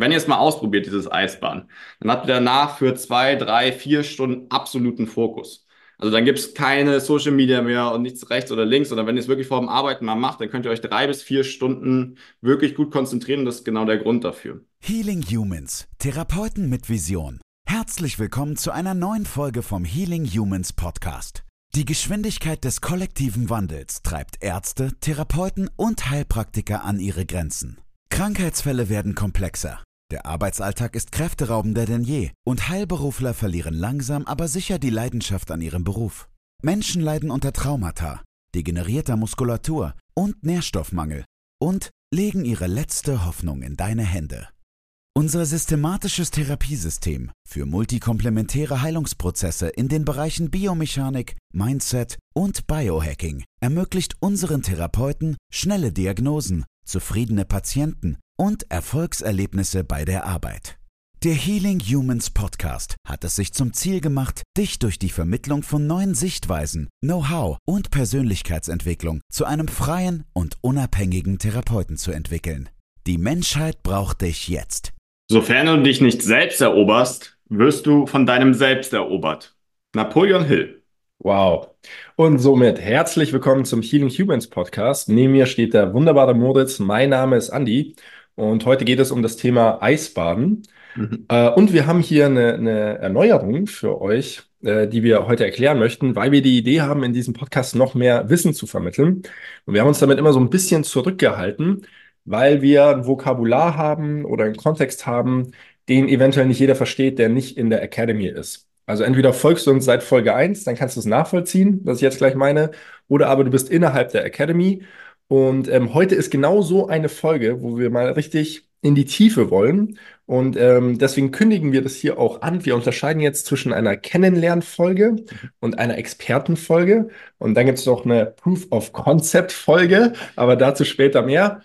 Wenn ihr es mal ausprobiert, dieses Eisbaden, dann habt ihr danach für 2, 3, 4 Stunden absoluten Fokus. Also dann gibt es keine Social Media mehr und nichts rechts oder links, sondern wenn ihr es wirklich vor dem Arbeiten mal macht, dann könnt ihr euch 3 bis 4 Stunden wirklich gut konzentrieren und das ist genau der Grund dafür. Healing Humans, Therapeuten mit Vision. Herzlich willkommen zu einer neuen Folge vom Healing Humans Podcast. Die Geschwindigkeit des kollektiven Wandels treibt Ärzte, Therapeuten und Heilpraktiker an ihre Grenzen. Krankheitsfälle werden komplexer. Der Arbeitsalltag ist kräfteraubender denn je und Heilberufler verlieren langsam aber sicher die Leidenschaft an ihrem Beruf. Menschen leiden unter Traumata, degenerierter Muskulatur und Nährstoffmangel und legen ihre letzte Hoffnung in deine Hände. Unser systematisches Therapiesystem für multikomplementäre Heilungsprozesse in den Bereichen Biomechanik, Mindset und Biohacking ermöglicht unseren Therapeuten schnelle Diagnosen, zufriedene Patienten und Erfolgserlebnisse bei der Arbeit. Der Healing Humans Podcast hat es sich zum Ziel gemacht, dich durch die Vermittlung von neuen Sichtweisen, Know-how und Persönlichkeitsentwicklung zu einem freien und unabhängigen Therapeuten zu entwickeln. Die Menschheit braucht dich jetzt. Sofern du dich nicht selbst eroberst, wirst du von deinem Selbst erobert. Napoleon Hill. Wow. Und somit herzlich willkommen zum Healing Humans Podcast. Neben mir steht der wunderbare Moritz. Mein Name ist Andi und heute geht es um das Thema Eisbaden. Mhm. Und wir haben hier eine Erneuerung für euch, die wir heute erklären möchten, weil wir die Idee haben, in diesem Podcast noch mehr Wissen zu vermitteln. Und wir haben uns damit immer so ein bisschen zurückgehalten, weil wir ein Vokabular haben oder einen Kontext haben, den eventuell nicht jeder versteht, der nicht in der Academy ist. Also entweder folgst du uns seit Folge 1, dann kannst du es nachvollziehen, was ich jetzt gleich meine, oder aber du bist innerhalb der Academy. Und heute ist genau so eine Folge, wo wir mal richtig in die Tiefe wollen. Und deswegen kündigen wir das hier auch an. Wir unterscheiden jetzt zwischen einer Kennenlernfolge und einer Expertenfolge. Und dann gibt es noch eine Proof of Concept-Folge, aber dazu später mehr.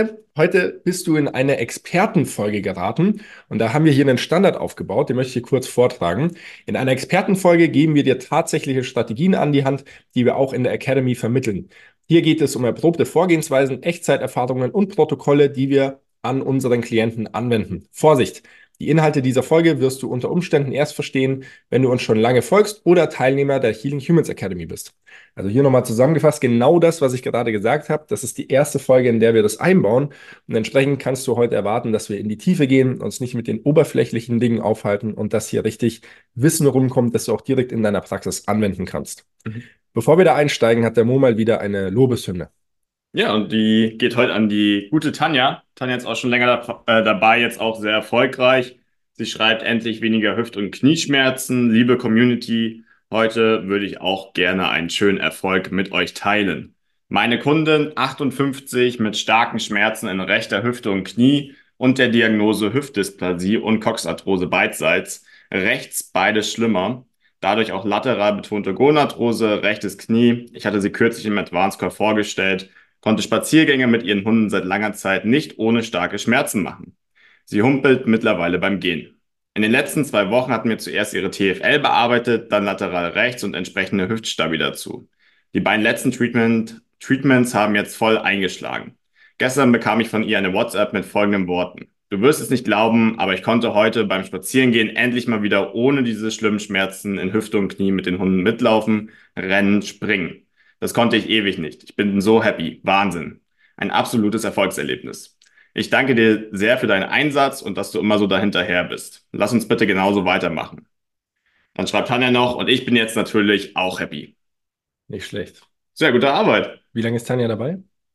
Heute bist du in eine Expertenfolge geraten. Und da haben wir hier einen Standard aufgebaut, den möchte ich hier kurz vortragen. In einer Expertenfolge geben wir dir tatsächliche Strategien an die Hand, die wir auch in der Academy vermitteln. Hier geht es um erprobte Vorgehensweisen, Echtzeiterfahrungen und Protokolle, die wir an unseren Klienten anwenden. Vorsicht! Die Inhalte dieser Folge wirst du unter Umständen erst verstehen, wenn du uns schon lange folgst oder Teilnehmer der Healing Humans Academy bist. Also hier nochmal zusammengefasst, genau das, was ich gerade gesagt habe. Das ist die erste Folge, in der wir das einbauen. Und entsprechend kannst du heute erwarten, dass wir in die Tiefe gehen, uns nicht mit den oberflächlichen Dingen aufhalten und dass hier richtig Wissen rumkommt, das du auch direkt in deiner Praxis anwenden kannst. Mhm. Bevor wir da einsteigen, hat der Mo mal wieder eine Lobeshymne. Ja, und die geht heute an die gute Tanja. Tanja ist auch schon länger dabei, jetzt auch sehr erfolgreich. Sie schreibt endlich weniger Hüft- und Knieschmerzen. Liebe Community, heute würde ich auch gerne einen schönen Erfolg mit euch teilen. Meine Kundin, 58, mit starken Schmerzen in rechter Hüfte und Knie und der Diagnose Hüftdysplasie und Coxarthrose beidseits. Rechts beides schlimmer. Dadurch auch lateral betonte Gonarthrose, rechtes Knie. Ich hatte sie kürzlich im Advanced Core vorgestellt, konnte Spaziergänge mit ihren Hunden seit langer Zeit nicht ohne starke Schmerzen machen. Sie humpelt mittlerweile beim Gehen. In den letzten 2 Wochen hatten wir zuerst ihre TFL bearbeitet, dann lateral rechts und entsprechende Hüftstabi dazu. Die beiden letzten Treatments haben jetzt voll eingeschlagen. Gestern bekam ich von ihr eine WhatsApp mit folgenden Worten. Du wirst es nicht glauben, aber ich konnte heute beim Spazierengehen endlich mal wieder ohne diese schlimmen Schmerzen in Hüfte und Knie mit den Hunden mitlaufen, rennen, springen. Das konnte ich ewig nicht. Ich bin so happy. Wahnsinn. Ein absolutes Erfolgserlebnis. Ich danke dir sehr für deinen Einsatz und dass du immer so dahinterher bist. Lass uns bitte genauso weitermachen. Dann schreibt Tanja noch, und ich bin jetzt natürlich auch happy. Nicht schlecht. Sehr gute Arbeit. Wie lange ist Tanja dabei?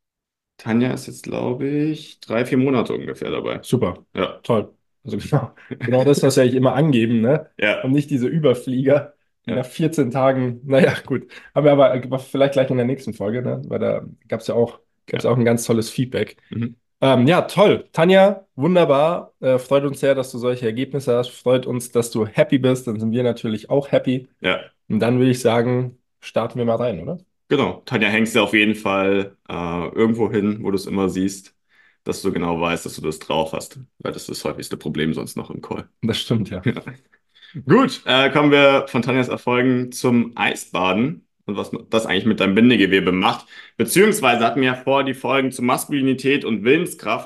Tanja ist jetzt, glaube ich, 3, 4 Monate ungefähr dabei. Super, Ja, toll. Also genau das, was wir eigentlich immer angeben, ne? ja, Und nicht diese Überflieger, die ja, nach 14 Tagen, naja, gut. Haben wir aber vielleicht gleich in der nächsten Folge, ne? Weil da gab's ja. auch ein ganz tolles Feedback. Mhm. Ja, toll. Tanja, wunderbar. Freut uns sehr, dass du solche Ergebnisse hast. Freut uns, dass du happy bist. Dann sind wir natürlich auch happy. Ja, Und dann würde ich sagen, starten wir mal rein, oder? genau. Tanja, hängst du auf jeden Fall irgendwo hin, wo du es immer siehst, dass du genau weißt, dass du das drauf hast. Weil das ist das häufigste Problem sonst noch im Call. Das stimmt, ja. Ja. Gut, kommen wir von Tanjas Erfolgen zum Eisbaden und was das eigentlich mit deinem Bindegewebe macht. Beziehungsweise hatten wir ja vor, die Folgen zu Maskulinität und Willenskraft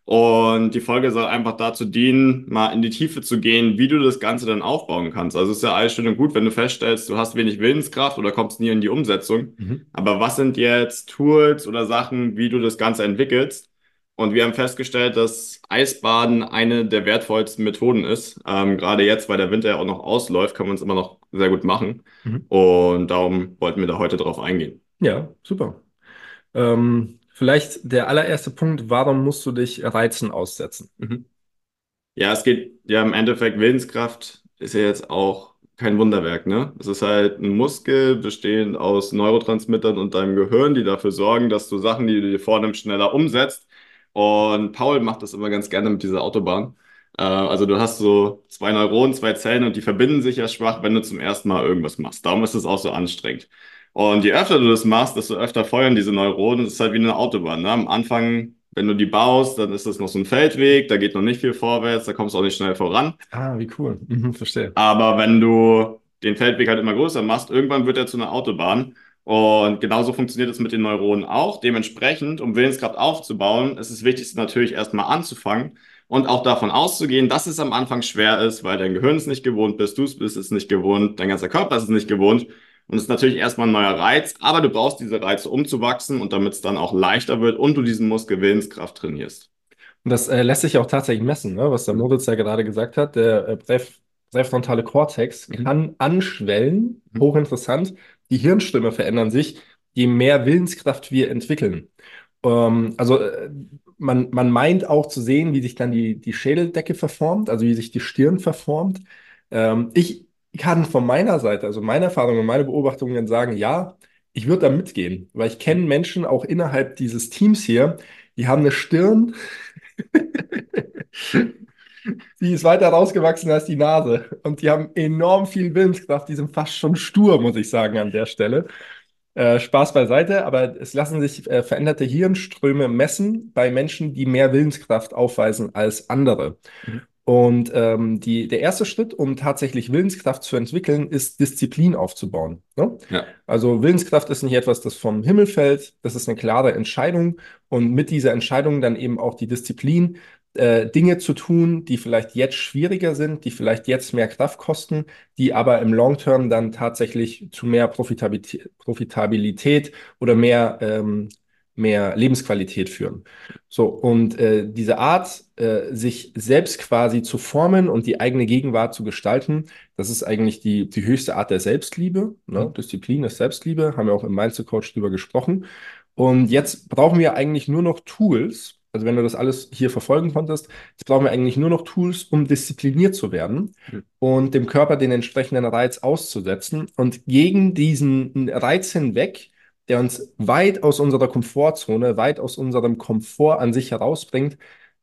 Und die Folge soll einfach dazu dienen, mal in die Tiefe zu gehen, wie du das Ganze dann aufbauen kannst. Also es ist ja alles schön und gut, wenn du feststellst, du hast wenig Willenskraft oder kommst nie in die Umsetzung. Mhm. Aber was sind jetzt Tools oder Sachen, wie du das Ganze entwickelst? Und wir haben festgestellt, dass Eisbaden eine der wertvollsten Methoden ist. Gerade jetzt, weil der Winter ja auch noch ausläuft, kann man es immer noch sehr gut machen. Mhm. Und darum wollten wir da heute drauf eingehen. Ja, super. Vielleicht der allererste Punkt, warum musst du dich Reizen aussetzen? Mhm. Ja, es geht ja im Endeffekt, Willenskraft ist ja jetzt auch kein Wunderwerk, ne? Es ist halt ein Muskel bestehend aus Neurotransmittern und deinem Gehirn, die dafür sorgen, dass du Sachen, die du dir vornimmst, schneller umsetzt. Und Paul macht das immer ganz gerne mit dieser Autobahn. Also du hast so zwei Neuronen, zwei Zellen und die verbinden sich ja schwach, wenn du zum ersten Mal irgendwas machst. Darum ist es auch so anstrengend. Und je öfter du das machst, desto öfter feuern diese Neuronen. Das ist halt wie eine Autobahn, ne? Am Anfang, wenn du die baust, dann ist das noch so ein Feldweg, da geht noch nicht viel vorwärts, da kommst du auch nicht schnell voran. Ah, wie cool. Mhm, verstehe. Aber wenn du den Feldweg halt immer größer machst, irgendwann wird er zu einer Autobahn. Und genauso funktioniert es mit den Neuronen auch. Dementsprechend, um Willenskraft aufzubauen, ist es wichtig, natürlich erstmal anzufangen und auch davon auszugehen, dass es am Anfang schwer ist, weil dein Gehirn es nicht gewohnt bist, du bist es nicht gewohnt, dein ganzer Körper ist es nicht gewohnt. Und es ist natürlich erstmal ein neuer Reiz, aber du brauchst diese Reize, um zu wachsen und damit es dann auch leichter wird und du diesen Muskel Willenskraft trainierst. Und das lässt sich auch tatsächlich messen, ne? Was der Moritz ja gerade gesagt hat. Der präfrontale Kortex Mhm. kann anschwellen, Mhm. hochinteressant. Die Hirnströme verändern sich, je mehr Willenskraft wir entwickeln. Also man meint auch zu sehen, wie sich dann die Schädeldecke verformt, also wie sich die Stirn verformt. Ich kann von meiner Seite, also meine Erfahrungen und meine Beobachtungen sagen, ja, ich würde da mitgehen, weil ich kenne Menschen auch innerhalb dieses Teams hier, die haben eine Stirn, die ist weiter rausgewachsen als die Nase. Und die haben enorm viel Willenskraft, die sind fast schon stur, muss ich sagen, an der Stelle. Spaß beiseite, aber es lassen sich veränderte Hirnströme messen bei Menschen, die mehr Willenskraft aufweisen als andere. Mhm. Und der erste Schritt, um tatsächlich Willenskraft zu entwickeln, ist Disziplin aufzubauen. Ne? Ja. Also Willenskraft ist nicht etwas, das vom Himmel fällt, das ist eine klare Entscheidung und mit dieser Entscheidung dann eben auch die Disziplin, Dinge zu tun, die vielleicht jetzt schwieriger sind, die vielleicht jetzt mehr Kraft kosten, die aber im Long Term dann tatsächlich zu mehr Profitabilität oder mehr Lebensqualität führen. So, und diese Art, sich selbst quasi zu formen und die eigene Gegenwart zu gestalten, das ist eigentlich die höchste Art der Selbstliebe. Ne? Mhm. Disziplin ist Selbstliebe, haben wir auch im Mindset Coach drüber gesprochen. Und jetzt brauchen wir eigentlich nur noch Tools. Also wenn du das alles hier verfolgen konntest, jetzt brauchen wir eigentlich nur noch Tools, um diszipliniert zu werden und dem Körper den entsprechenden Reiz auszusetzen und gegen diesen Reiz hinweg, der uns weit aus unserer Komfortzone, weit aus unserem Komfort an sich herausbringt,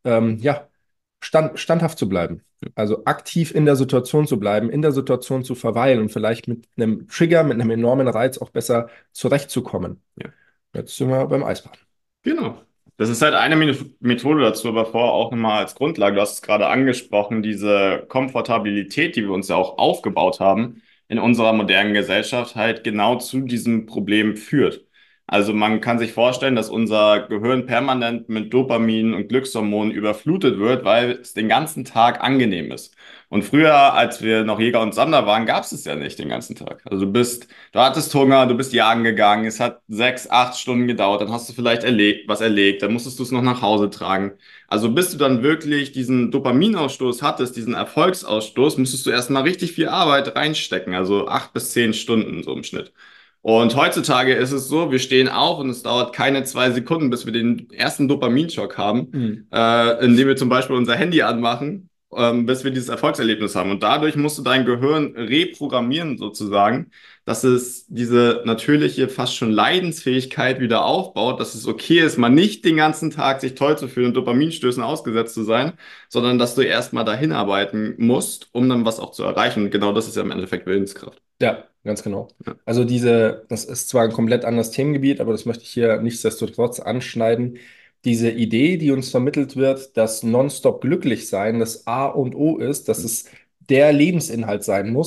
ja, standhaft zu bleiben. Also aktiv in der Situation zu bleiben, in der Situation zu verweilen und vielleicht mit einem Trigger, mit einem enormen Reiz auch besser zurechtzukommen. Ja. Jetzt sind wir beim Eisbaden. Genau. Das ist halt eine Methode dazu, aber vorher auch nochmal als Grundlage. Du hast es gerade angesprochen, diese Komfortabilität, die wir uns ja auch aufgebaut haben in unserer modernen Gesellschaft, halt genau zu diesem Problem führt. Also man kann sich vorstellen, dass unser Gehirn permanent mit Dopamin und Glückshormonen überflutet wird, weil es den ganzen Tag angenehm ist. Und früher, als wir noch Jäger und Sammler waren, gab es es ja nicht den ganzen Tag. Also du hattest Hunger, du bist jagen gegangen, es hat 6, 8 Stunden gedauert, dann hast du vielleicht was erlegt, dann musstest du es noch nach Hause tragen. Also bis du dann wirklich diesen Dopaminausstoß hattest, diesen Erfolgsausstoß, musstest du erstmal richtig viel Arbeit reinstecken, also 8 bis 10 Stunden so im Schnitt. Und heutzutage ist es so, wir stehen auf und es dauert keine 2 Sekunden, bis wir den ersten Dopaminschock haben, Mhm. indem wir zum Beispiel unser Handy anmachen, bis wir dieses Erfolgserlebnis haben. Und dadurch musst du dein Gehirn reprogrammieren sozusagen, dass es diese natürliche, fast schon Leidensfähigkeit wieder aufbaut, dass es okay ist, mal nicht den ganzen Tag sich toll zu fühlen und Dopaminstößen ausgesetzt zu sein, sondern dass du erstmal dahin arbeiten musst, um dann was auch zu erreichen. Und genau das ist ja im Endeffekt Willenskraft. Ja, ganz genau. Ja. Also das ist zwar ein komplett anderes Themengebiet, aber das möchte ich hier nichtsdestotrotz anschneiden. Diese Idee, die uns vermittelt wird, dass nonstop glücklich sein das A und O ist, dass es der Lebensinhalt sein muss,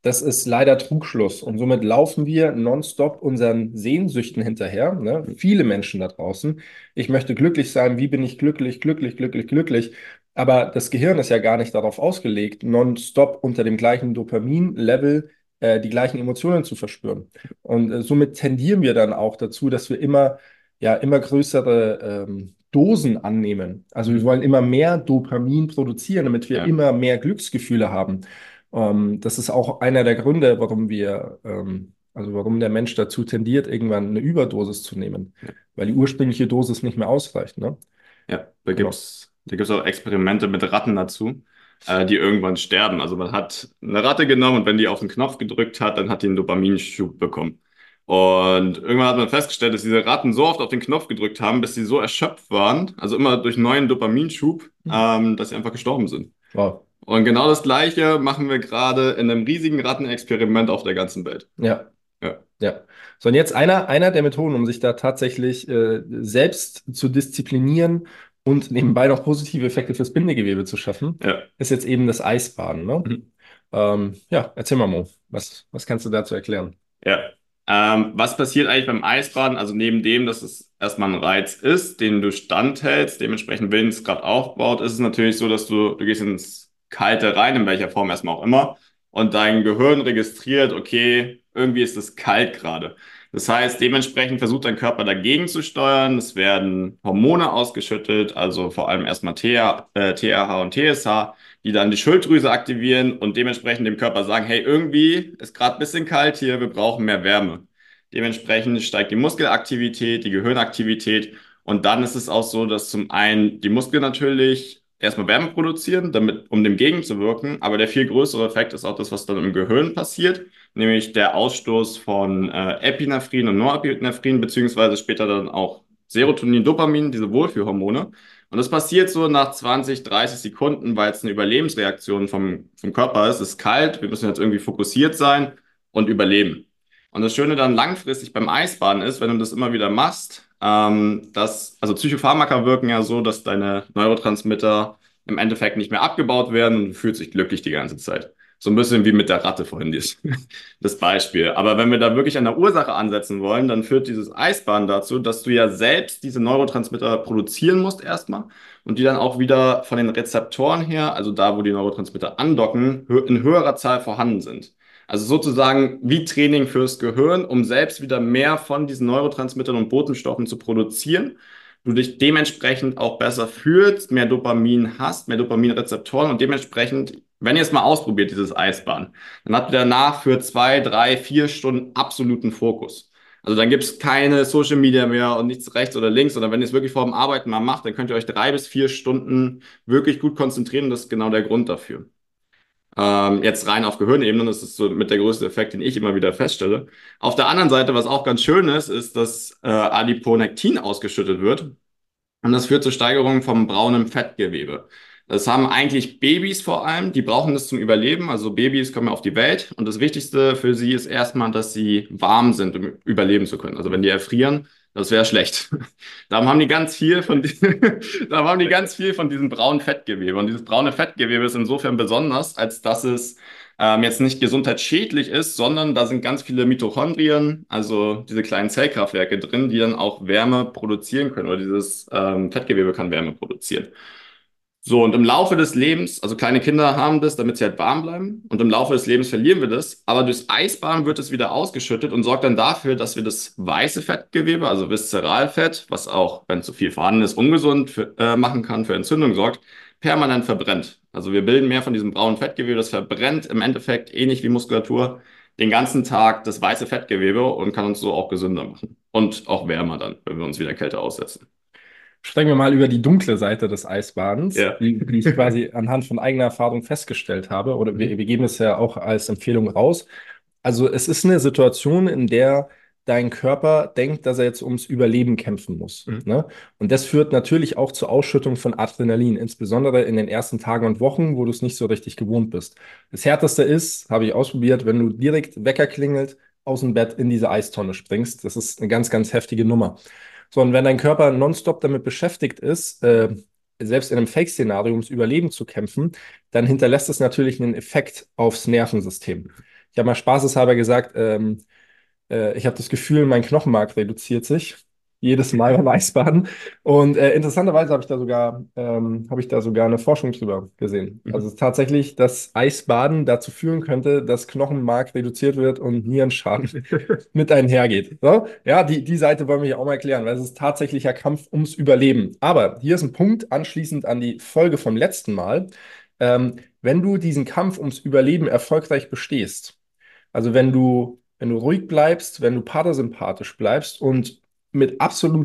Das ist leider Trugschluss. Und somit laufen wir nonstop unseren Sehnsüchten hinterher. Ne? Viele Menschen da draußen. Ich möchte glücklich sein. Wie bin ich glücklich, glücklich, glücklich, glücklich? Aber das Gehirn ist ja gar nicht darauf ausgelegt, nonstop unter dem gleichen Dopamin-Level die gleichen Emotionen zu verspüren. Und somit tendieren wir dann auch dazu, dass wir immer größere Dosen annehmen. Also wir wollen immer mehr Dopamin produzieren, damit wir Ja, immer mehr Glücksgefühle haben. Das ist auch einer der Gründe, also warum der Mensch dazu tendiert, irgendwann eine Überdosis zu nehmen, ja. weil die ursprüngliche Dosis nicht mehr ausreicht, ne? Ja, da Genau. gibt's auch Experimente mit Ratten dazu, die irgendwann sterben. Also man hat eine Ratte genommen und wenn die auf den Knopf gedrückt hat, dann hat die einen Dopaminschub bekommen. Und irgendwann hat man festgestellt, dass diese Ratten so oft auf den Knopf gedrückt haben, bis sie so erschöpft waren, also immer durch neuen Dopaminschub, dass sie einfach gestorben sind. Wow. Und genau das Gleiche machen wir gerade in einem riesigen Rattenexperiment auf der ganzen Welt. Ja, Ja, ja. So, und jetzt einer der Methoden, um sich da tatsächlich selbst zu disziplinieren und nebenbei noch positive Effekte fürs Bindegewebe zu schaffen, ja. ist jetzt eben das Eisbaden, ne? Mhm. Ja, erzähl mal, Mo, was kannst du dazu erklären? Ja. Was passiert eigentlich beim Eisbaden? Also neben dem, dass es erstmal ein Reiz ist, den du standhältst, dementsprechend Willenskraft aufbaut, ist es natürlich so, dass du gehst ins Kalte rein, in welcher Form erstmal auch immer, und dein Gehirn registriert, okay, irgendwie ist es kalt gerade. Das heißt, dementsprechend versucht dein Körper dagegen zu steuern. Es werden Hormone ausgeschüttet, also vor allem erstmal TRH und TSH, die dann die Schilddrüse aktivieren und dementsprechend dem Körper sagen, hey, irgendwie ist gerade ein bisschen kalt hier, wir brauchen mehr Wärme. Dementsprechend steigt die Muskelaktivität, die Gehirnaktivität und dann ist es auch so, dass zum einen die Muskeln natürlich erstmal Wärme produzieren, um dem gegenzuwirken, aber der viel größere Effekt ist auch das, was dann im Gehirn passiert, nämlich der Ausstoß von Epinephrin und Norepinephrin, beziehungsweise später dann auch Serotonin, Dopamin, diese Wohlfühlhormone. Und das passiert so nach 20, 30 Sekunden, weil es eine Überlebensreaktion vom Körper ist. Es ist kalt, wir müssen jetzt irgendwie fokussiert sein und überleben. Und das Schöne dann langfristig beim Eisbaden ist, wenn du das immer wieder machst, also Psychopharmaka wirken ja so, dass deine Neurotransmitter im Endeffekt nicht mehr abgebaut werden und du fühlst dich glücklich die ganze Zeit. So ein bisschen wie mit der Ratte vorhin, das Beispiel. Aber wenn wir da wirklich an der Ursache ansetzen wollen, dann führt dieses Eisbaden dazu, dass du ja selbst diese Neurotransmitter produzieren musst erstmal und die dann auch wieder von den Rezeptoren her, also da, wo die Neurotransmitter andocken, in höherer Zahl vorhanden sind. Also sozusagen wie Training fürs Gehirn, um selbst wieder mehr von diesen Neurotransmittern und Botenstoffen zu produzieren. Du dich dementsprechend auch besser fühlst, mehr Dopamin hast, mehr Dopaminrezeptoren und dementsprechend, wenn ihr es mal ausprobiert, dieses Eisbaden, dann habt ihr danach für 2, 3, 4 Stunden absoluten Fokus. Also dann gibt es keine Social Media mehr und nichts rechts oder links, sondern wenn ihr es wirklich vor dem Arbeiten mal macht, dann könnt ihr euch 3 bis 4 Stunden wirklich gut konzentrieren und das ist genau der Grund dafür. Jetzt rein auf Gehirnebene, das ist so mit der größte Effekt, den ich immer wieder feststelle. Auf der anderen Seite, was auch ganz schön ist, ist, dass Adiponektin ausgeschüttet wird. Und das führt zur Steigerung vom braunen Fettgewebe. Das haben eigentlich Babys vor allem, die brauchen das zum Überleben. Also Babys kommen ja auf die Welt und das Wichtigste für sie ist erstmal, dass sie warm sind, um überleben zu können. Also wenn die erfrieren, das wäre schlecht. Darum haben die ganz viel von, darum haben die ganz viel von diesem braunen Fettgewebe. Und dieses braune Fettgewebe ist insofern besonders, als dass es jetzt nicht gesundheitsschädlich ist, sondern da sind ganz viele Mitochondrien, also diese kleinen Zellkraftwerke drin, die dann auch Wärme produzieren können oder dieses Fettgewebe kann Wärme produzieren. So, und im Laufe des Lebens, also kleine Kinder haben das, damit sie halt warm bleiben. Und im Laufe des Lebens verlieren wir das. Aber durchs Eisbaden wird es wieder ausgeschüttet und sorgt dann dafür, dass wir das weiße Fettgewebe, also Viszeralfett, was auch, wenn zu viel vorhanden ist, ungesund machen kann, für Entzündung sorgt, permanent verbrennt. Also wir bilden mehr von diesem braunen Fettgewebe, das verbrennt im Endeffekt ähnlich wie Muskulatur den ganzen Tag das weiße Fettgewebe und kann uns so auch gesünder machen. Und auch wärmer dann, wenn wir uns wieder Kälte aussetzen. Sprechen wir mal über die dunkle Seite des Eisbadens, Ja. die ich quasi anhand von eigener Erfahrung festgestellt habe. Oder wir geben es ja auch als Empfehlung raus. Also es ist eine Situation, in der dein Körper denkt, dass er jetzt ums Überleben kämpfen muss. Mhm. Ne? Und das führt natürlich auch zur Ausschüttung von Adrenalin, insbesondere in den ersten Tagen und Wochen, wo du es nicht so richtig gewohnt bist. Das Härteste ist, habe ich ausprobiert, wenn du direkt Wecker klingelt, aus dem Bett in diese Eistonne springst. Das ist eine ganz, ganz heftige Nummer. So, und wenn dein Körper nonstop damit beschäftigt ist, selbst in einem Fake-Szenario ums Überleben zu kämpfen, dann hinterlässt es natürlich einen Effekt aufs Nervensystem. Ich habe mal spaßeshalber gesagt, ich habe das Gefühl, mein Knochenmark reduziert sich jedes Mal beim Eisbaden. Und interessanterweise habe ich da sogar eine Forschung drüber gesehen. Also Mhm. tatsächlich, dass Eisbaden dazu führen könnte, dass Knochenmark reduziert wird und Nierenschaden mit einhergeht. So? Ja, die Seite wollen wir hier auch mal erklären, weil es ist tatsächlicher Kampf ums Überleben. Aber hier ist ein Punkt anschließend an die Folge vom letzten Mal. Wenn du diesen Kampf ums Überleben erfolgreich bestehst, also wenn du ruhig bleibst, wenn du parasympathisch bleibst und mit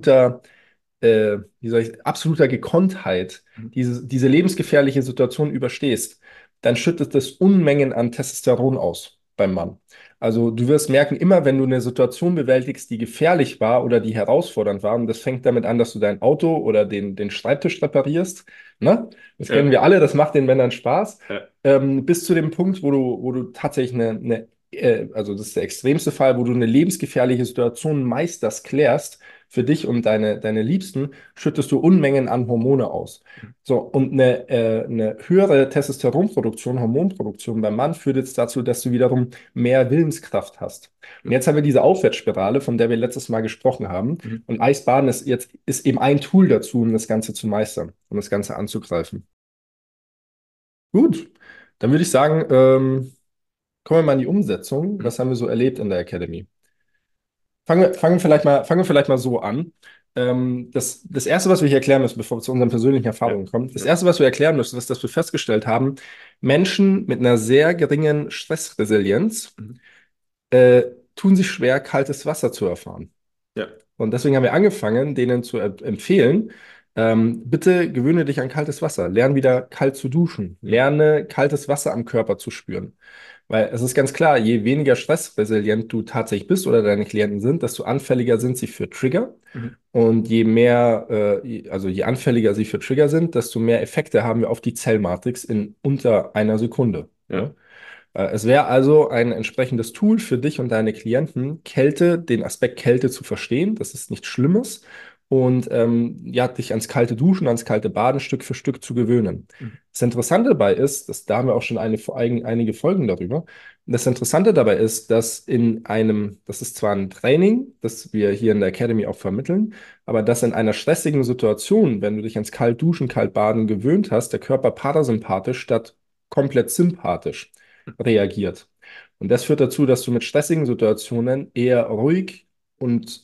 absoluter Gekonntheit diese lebensgefährliche Situation überstehst, dann schüttet das Unmengen an Testosteron aus beim Mann. Also du wirst merken, immer wenn du eine Situation bewältigst, die gefährlich war oder die herausfordernd war, und das fängt damit an, dass du dein Auto oder den Schreibtisch reparierst, ne? Das kennen Ja, wir alle, das macht den Männern Spaß, ja, bis zu dem Punkt, wo du tatsächlich also das ist der extremste Fall, wo du eine lebensgefährliche Situation meisterst, klärst, für dich und deine Liebsten, schüttest du Unmengen an Hormone aus. So, und eine höhere Testosteronproduktion, Hormonproduktion beim Mann führt jetzt dazu, dass du wiederum mehr Willenskraft hast. Und jetzt haben wir diese Aufwärtsspirale, von der wir letztes Mal gesprochen haben. mhm. Und Eisbaden ist eben ein Tool dazu, um das Ganze zu meistern, um das Ganze anzugreifen. Gut, dann würde ich sagen, kommen wir mal in die Umsetzung. Mhm. Was haben wir so erlebt in der Academy? Fangen wir vielleicht mal so an. Das Erste, was wir hier erklären müssen, bevor wir zu unseren persönlichen Ja, Erfahrungen kommen, das ja. Erste, was wir erklären müssen, ist, dass wir festgestellt haben, Menschen mit einer sehr geringen Stressresilienz Mhm. äh, tun sich schwer, kaltes Wasser zu erfahren. Ja. Und deswegen haben wir angefangen, denen zu empfehlen, bitte gewöhne dich an kaltes Wasser. Lern wieder kalt zu duschen. Lerne kaltes Wasser am Körper zu spüren. Weil es ist ganz klar, je weniger stressresilient du tatsächlich bist oder deine Klienten sind, desto anfälliger sind sie für Trigger. Mhm. Und also je anfälliger sie für Trigger sind, desto mehr Effekte haben wir auf die Zellmatrix in unter einer Sekunde. Ja. Ne? Es wäre also ein entsprechendes Tool für dich und deine Klienten, den Aspekt Kälte zu verstehen. Das ist nichts Schlimmes. Und ja, dich ans kalte Duschen, ans kalte Baden Stück für Stück zu gewöhnen. Mhm. Das Interessante dabei ist, da haben wir auch schon einige Folgen darüber. Das Interessante dabei ist, das ist zwar ein Training, das wir hier in der Academy auch vermitteln, aber dass in einer stressigen Situation, wenn du dich ans kalt Duschen, kalt Baden gewöhnt hast, der Körper parasympathisch statt komplett sympathisch reagiert. Und das führt dazu, dass du mit stressigen Situationen eher ruhig und,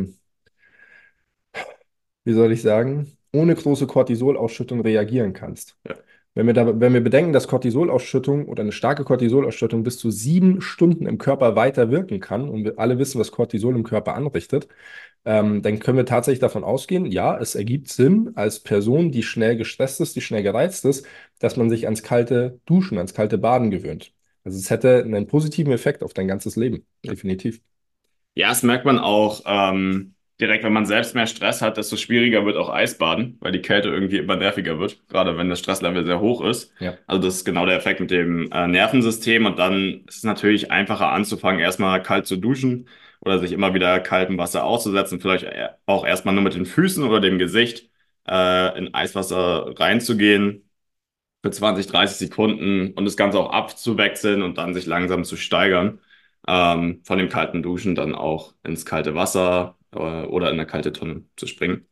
wie soll ich sagen, ohne große Cortisolausschüttung reagieren kannst. Ja. Wenn wir bedenken, dass Cortisolausschüttung oder eine starke Cortisolausschüttung bis zu 7 Stunden im Körper weiter wirken kann, und wir alle wissen, was Cortisol im Körper anrichtet, dann können wir tatsächlich davon ausgehen, ja, es ergibt Sinn als Person, die schnell gestresst ist, die schnell gereizt ist, dass man sich ans kalte Duschen, ans kalte Baden gewöhnt. Also es hätte einen positiven Effekt auf dein ganzes Leben, Ja. definitiv. Ja, das merkt man auch direkt, wenn man selbst mehr Stress hat, desto schwieriger wird auch Eisbaden, weil die Kälte irgendwie immer nerviger wird, gerade wenn das Stresslevel sehr hoch ist. Ja, Also das ist genau der Effekt mit dem Nervensystem und dann ist es natürlich einfacher anzufangen, erstmal kalt zu duschen oder sich immer wieder kaltem Wasser auszusetzen, vielleicht auch erstmal nur mit den Füßen oder dem Gesicht in Eiswasser reinzugehen für 20, 30 Sekunden und das Ganze auch abzuwechseln und dann sich langsam zu steigern. Von dem kalten Duschen dann auch ins kalte Wasser oder in eine kalte Tonne zu springen.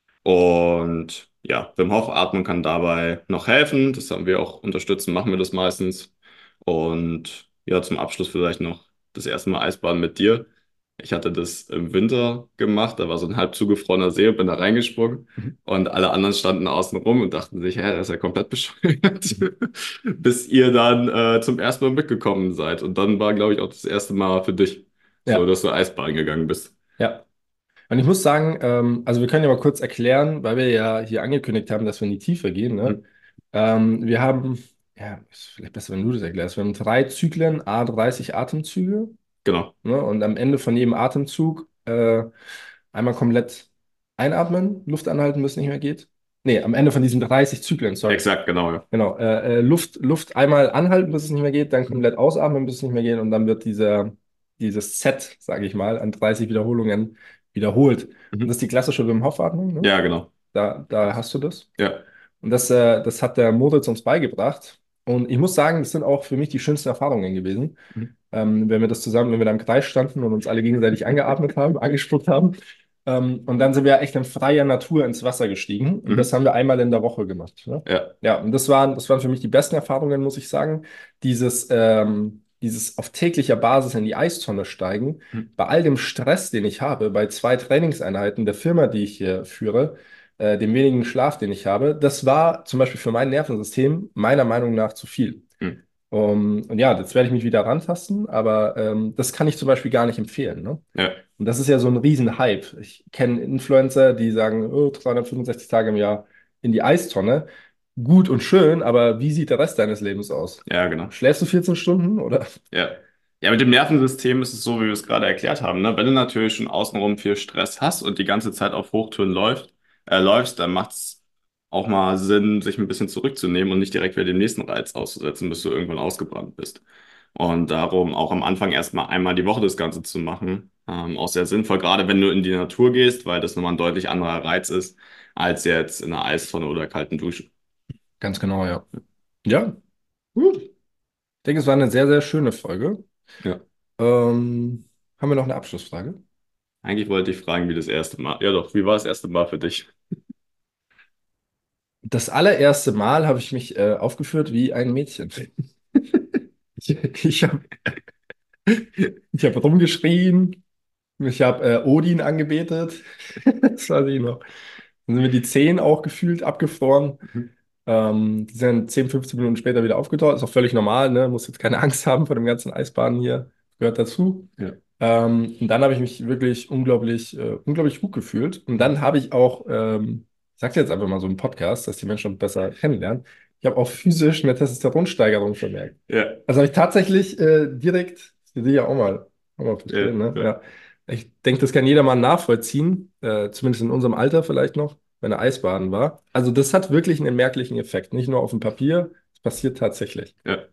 Und ja, Wim Hof Atmung kann dabei noch helfen. Das haben wir auch unterstützen, machen wir das meistens. Und ja, zum Abschluss vielleicht noch das erste Mal Eisbaden mit dir. Ich hatte das im Winter gemacht, da war so ein halb zugefrorener See und bin da reingesprungen. mhm. Und alle anderen standen außen rum und dachten sich, hä, der ist ja komplett bescheuert. Mhm. Bis ihr dann zum ersten Mal mitgekommen seid. Und dann war, glaube ich, auch das erste Mal für dich so, Ja, dass du Eisbaden gegangen bist. ja. Und ich muss sagen, also wir können ja mal kurz erklären, weil wir ja hier angekündigt haben, dass wir in die Tiefe gehen, ne? Mhm. Wir haben, ja, ist vielleicht besser, wenn du das erklärst. Wir haben 3 Zyklen, 30 Atemzüge. Genau. Ne? Und am Ende von jedem Atemzug einmal komplett einatmen, Luft anhalten, bis es nicht mehr geht. Nee, am Ende von diesen 30 Zyklen, sorry. Exakt, genau, ja. Genau. Luft einmal anhalten, bis es nicht mehr geht, dann Mhm. komplett ausatmen, bis es nicht mehr geht. Und dann wird dieses Set, sage ich mal, an 30 Wiederholungen wiederholt. Und das Mhm. ist die klassische Wim Hof-Atmung. Ne? Ja, genau. Da hast du das. Ja. Und das hat der Moritz uns beigebracht. Und ich muss sagen, das sind auch für mich die schönsten Erfahrungen gewesen. Mhm. wenn wir das zusammen, wenn wir da im Kreis standen und uns alle gegenseitig angeatmet haben, angespuckt haben. Und dann sind wir echt in freier Natur ins Wasser gestiegen. Und das haben wir einmal in der Woche gemacht. Ne? Ja. Ja, und das waren für mich die besten Erfahrungen, muss ich sagen. Dieses auf täglicher Basis in die Eistonne steigen, bei all dem Stress, den ich habe, bei 2 Trainingseinheiten der Firma, die ich hier führe, dem wenigen Schlaf, den ich habe, das war zum Beispiel für mein Nervensystem meiner Meinung nach zu viel. Und ja, jetzt werde ich mich wieder rantasten, aber das kann ich zum Beispiel gar nicht empfehlen. Ne? Ja. Und das ist ja so ein Riesen-Hype. Ich kenne Influencer, die sagen, oh, 365 Tage im Jahr in die Eistonne. Gut und schön, aber wie sieht der Rest deines Lebens aus? Ja, genau. Schläfst du 14 Stunden oder? Ja. Ja, mit dem Nervensystem ist es so, wie wir es gerade erklärt haben, ne? Wenn du natürlich schon außenrum viel Stress hast und die ganze Zeit auf Hochtouren läufst, dann macht es auch mal Sinn, sich ein bisschen zurückzunehmen und nicht direkt wieder dem nächsten Reiz auszusetzen, bis du irgendwann ausgebrannt bist. Und darum auch am Anfang erstmal einmal die Woche das Ganze zu machen, auch sehr sinnvoll, gerade wenn du in die Natur gehst, weil das nochmal ein deutlich anderer Reiz ist, als jetzt in einer Eistonne oder kalten Dusche. Ganz genau, ja. Ja, gut. Ich denke, es war eine sehr, sehr schöne Folge. Ja. Haben wir noch eine Abschlussfrage? Eigentlich wollte ich fragen, wie das erste Mal. Ja doch, wie war das erste Mal für dich? Das allererste Mal habe ich mich aufgeführt wie ein Mädchen. Ich habe ich hab rumgeschrien, ich habe Odin angebetet. Das weiß ich noch. Dann sind mir die Zehen auch gefühlt abgefroren. Die sind 10, 15 Minuten später wieder aufgetaucht. Ist auch völlig normal, ne? Muss jetzt keine Angst haben vor dem ganzen Eisbaden hier. Gehört dazu. Ja. Und dann habe ich mich wirklich unglaublich gut gefühlt. Und dann habe ich auch, ich sage jetzt einfach mal so im Podcast, dass die Menschen besser kennenlernen. Ich habe auch physisch eine Testosteronsteigerung vermerkt. Ja. Also habe ich tatsächlich direkt, das sehe ich ja auch mal verstehen, Ja, ne? ja. Ja. Ich denke, das kann jeder mal nachvollziehen, zumindest in unserem Alter vielleicht noch, wenn er Eisbaden war. Also das hat wirklich einen merklichen Effekt, nicht nur auf dem Papier, es passiert tatsächlich. Ja.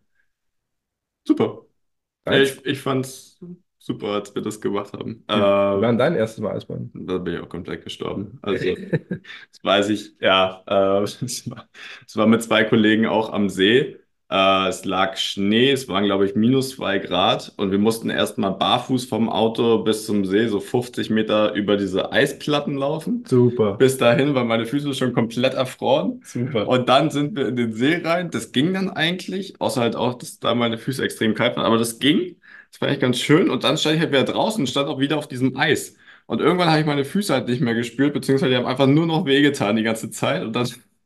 Super. Ja, Eins. ich fand's super, als wir das gemacht haben. Wie war denn dein erstes Mal Eisbaden? Da bin ich auch komplett gestorben. Also, das weiß ich, ja. Es war mit 2 Kollegen auch am See. Es lag Schnee, es waren, glaube ich, -2 Grad und wir mussten erstmal barfuß vom Auto bis zum See, so 50 Meter über diese Eisplatten laufen. Super, Bis dahin waren meine Füße schon komplett erfroren. super. Und dann sind wir in den See rein. Das ging dann eigentlich, außer halt auch, dass da meine Füße extrem kalt waren. Aber das ging. Das war eigentlich ganz schön. Und dann stand ich halt wieder draußen und stand auch wieder auf diesem Eis. Und irgendwann habe ich meine Füße halt nicht mehr gespürt, beziehungsweise die haben einfach nur noch wehgetan die ganze Zeit. Und dann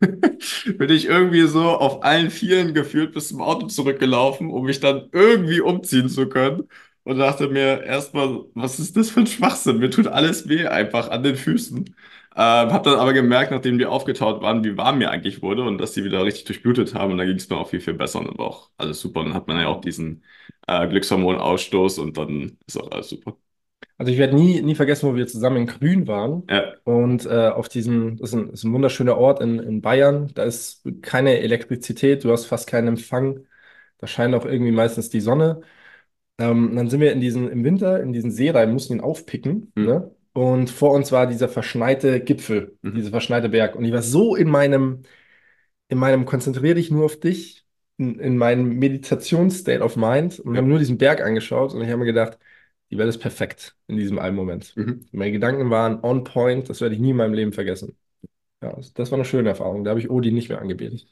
bin ich irgendwie so auf allen Vieren gefühlt bis zum Auto zurückgelaufen, um mich dann irgendwie umziehen zu können. Und dachte mir erstmal, was ist das für ein Schwachsinn? Mir tut alles weh einfach an den Füßen. Hab dann aber gemerkt, nachdem die aufgetaut waren, wie warm mir eigentlich wurde und dass die wieder richtig durchblutet haben. Und dann ging es mir auch viel, viel besser und dann war auch alles super. Und dann hat man ja auch diesen Glückshormonausstoß und dann ist auch alles super. Also ich werde nie vergessen, wo wir zusammen in Grün waren. Ja, Und auf diesem, das ist ein wunderschöner Ort in Bayern. Da ist keine Elektrizität, du hast fast keinen Empfang. Da scheint auch irgendwie meistens die Sonne. Dann sind wir im Winter in diesen See rein, mussten ihn aufpicken, hm. ne? Und vor uns war dieser verschneite Gipfel, dieser verschneite Berg. Und ich war so in meinem konzentrier dich nur auf dich, in meinem Meditations-State of Mind und Ja. habe nur diesen Berg angeschaut und ich habe mir gedacht, die Welt ist perfekt in diesem einen Moment. Mhm. Meine Gedanken waren on point, das werde ich nie in meinem Leben vergessen. Ja, das war eine schöne Erfahrung. Da habe ich Odin nicht mehr angebetet.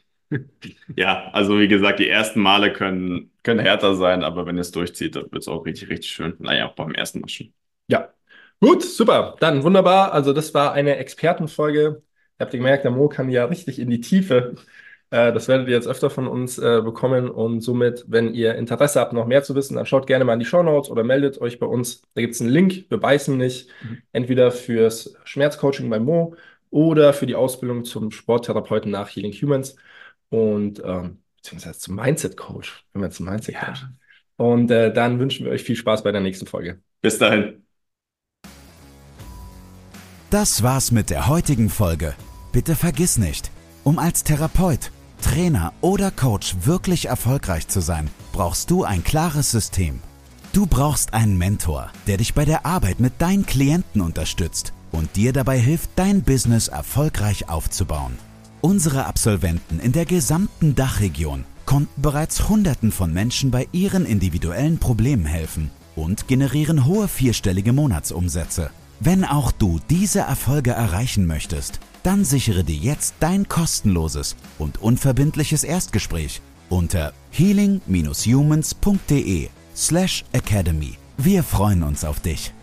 Ja, also wie gesagt, die ersten Male können härter sein, aber wenn es durchzieht, dann wird es auch richtig, richtig schön. Naja, auch beim ersten Mal schon. Ja, gut, super. Dann wunderbar. Also das war eine Expertenfolge. Habt ihr gemerkt, der Mo kann ja richtig in die Tiefe. Das werdet ihr jetzt öfter von uns bekommen. Und somit, wenn ihr Interesse habt, noch mehr zu wissen, dann schaut gerne mal in die Shownotes oder meldet euch bei uns. Da gibt es einen Link, wir beißen nicht. Entweder fürs Schmerzcoaching bei Mo oder für die Ausbildung zum Sporttherapeuten nach Healing Humans und beziehungsweise zum Mindset-Coach. Wenn wir zum Mindset-Coach. Ja. Und dann wünschen wir euch viel Spaß bei der nächsten Folge. Bis dahin. Das war's mit der heutigen Folge. Bitte vergiss nicht, um als Therapeut, Trainer oder Coach wirklich erfolgreich zu sein, brauchst du ein klares System. Du brauchst einen Mentor, der dich bei der Arbeit mit deinen Klienten unterstützt und dir dabei hilft, dein Business erfolgreich aufzubauen. Unsere Absolventen in der gesamten Dachregion konnten bereits Hunderten von Menschen bei ihren individuellen Problemen helfen und generieren hohe vierstellige Monatsumsätze. Wenn auch du diese Erfolge erreichen möchtest, dann sichere dir jetzt dein kostenloses und unverbindliches Erstgespräch unter healing-humans.de/academy. Wir freuen uns auf dich.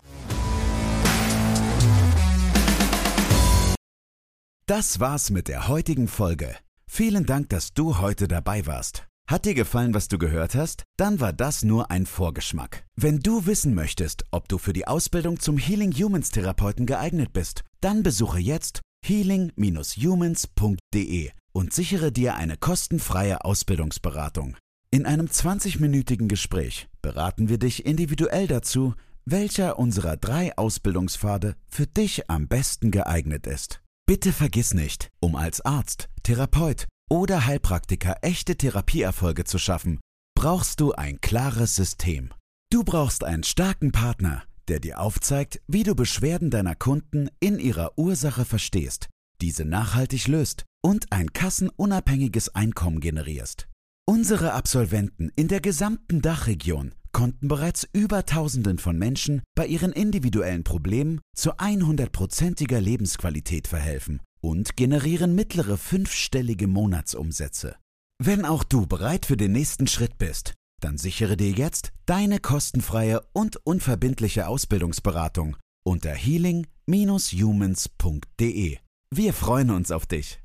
Das war's mit der heutigen Folge. Vielen Dank, dass du heute dabei warst. Hat dir gefallen, was du gehört hast? Dann war das nur ein Vorgeschmack. Wenn du wissen möchtest, ob du für die Ausbildung zum Healing Humans Therapeuten geeignet bist, dann besuche jetzt healing-humans.de und sichere dir eine kostenfreie Ausbildungsberatung. In einem 20-minütigen Gespräch beraten wir dich individuell dazu, welcher unserer 3 Ausbildungspfade für dich am besten geeignet ist. Bitte vergiss nicht, um als Arzt, Therapeut oder Heilpraktiker echte Therapieerfolge zu schaffen, brauchst du ein klares System. Du brauchst einen starken Partner, der dir aufzeigt, wie du Beschwerden deiner Kunden in ihrer Ursache verstehst, diese nachhaltig löst und ein kassenunabhängiges Einkommen generierst. Unsere Absolventen in der gesamten Dachregion konnten bereits über Tausenden von Menschen bei ihren individuellen Problemen zu 100%iger Lebensqualität verhelfen und generieren mittlere 5-stellige Monatsumsätze. Wenn auch du bereit für den nächsten Schritt bist, dann sichere dir jetzt deine kostenfreie und unverbindliche Ausbildungsberatung unter healing-humans.de. Wir freuen uns auf dich.